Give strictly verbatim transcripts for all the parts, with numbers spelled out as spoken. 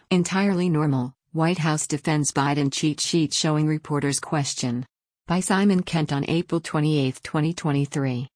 Entirely normal, White House defends Biden cheat sheet showing reporters question. By Simon Kent on April twenty-eighth, twenty twenty-three.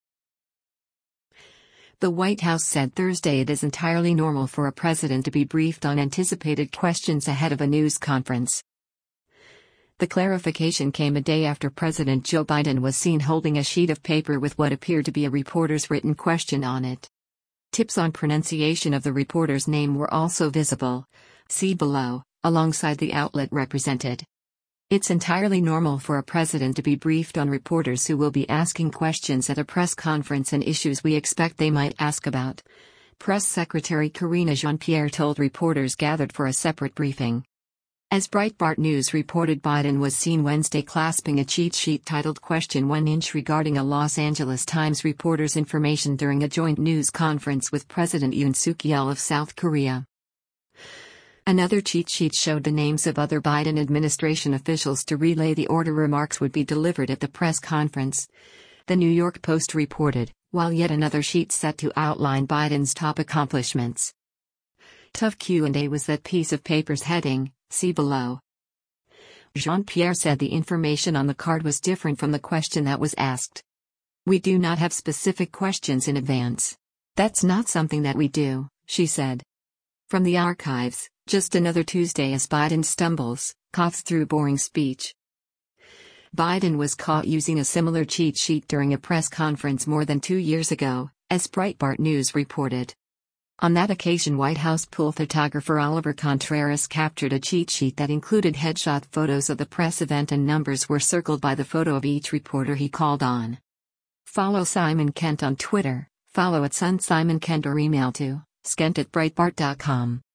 The White House said Thursday it is entirely normal for a president to be briefed on anticipated questions ahead of a news conference. The clarification came a day after President Joe Biden was seen holding a sheet of paper with what appeared to be a reporter's written question on it. Tips on pronunciation of the reporter's name were also visible. See below, alongside the outlet represented. It's entirely normal for a president to be briefed on reporters who will be asking questions at a press conference and issues we expect they might ask about. Press Secretary Karine Jean-Pierre told reporters gathered for a separate briefing. As Breitbart News reported, Biden was seen Wednesday clasping a cheat sheet titled Question one inch regarding a Los Angeles Times reporter's information during a joint news conference with President Yoon Suk-yeol of South Korea. Another cheat sheet showed the names of other Biden administration officials to relay the order remarks would be delivered at the press conference. The New York Post reported, while yet another sheet set to outline Biden's top accomplishments. Tough Q and A was that piece of paper's heading, see below. Jean-Pierre said the information on the card was different from the question that was asked. We do not have specific questions in advance. That's not something that we do, she said. From the archives, just another Tuesday as Biden stumbles, coughs through boring speech. Biden was caught using a similar cheat sheet during a press conference more than two years ago, as Breitbart News reported. On that occasion, White House pool photographer Oliver Contreras captured a cheat sheet that included headshot photos of the press event and numbers were circled by the photo of each reporter he called on. Follow Simon Kent on Twitter, follow at Sun Simon Kent or email to skent at breitbart dot com.